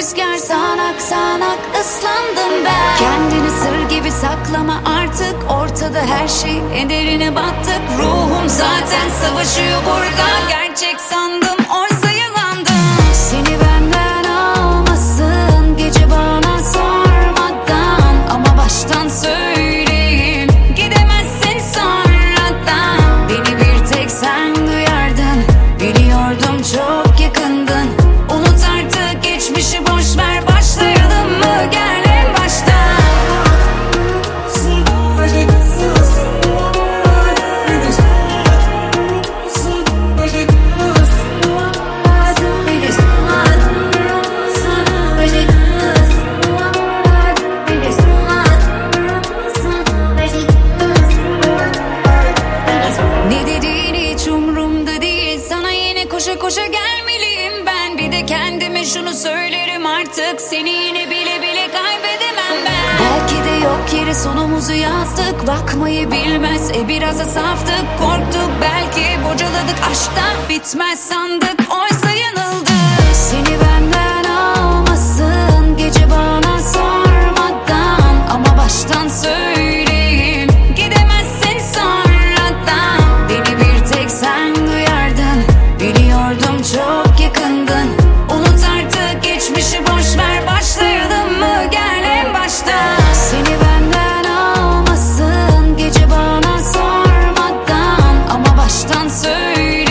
rüzgar, sağanak sağanak ıslandım ben. Kendini sır gibi saklama artık, ortada her şey en derine battık. Ruhum zaten savaşıyor burada, gerçek sandım oysa yalandım. Seni benden almasın gece bana sormadan, ama baştan söyleyeyim gidemezsin sonradan. Beni bir tek sen duyardın, biliyordum çok yakındın. Unut artık geçmişi, boş ver, başlayalım mı gel en baştan. Ne dediğin hiç umrumda değil, sana yine koşa koşa gelmeliyim ben. Bir de kendime şunu söylerim artık, seni yine bile bile kaybedemem ben. Belki de yok yere sonumuzu yazdık, bakmayı bilmez biraz da saftık. Korktuk belki, bocaladık aşktan, bitmez sandık oysa yanıldık. Seni benden almasın gece bana sormadan, ama baştan söyleyeyim gidemezsin sonradan. Beni bir tek sen duyardın, biliyordum çok yakındın. Unut artık geçmişi, boş ver, başlayalım mı gel en baştan. Seni benden almasın gece bana sormadan, ama baştan söyle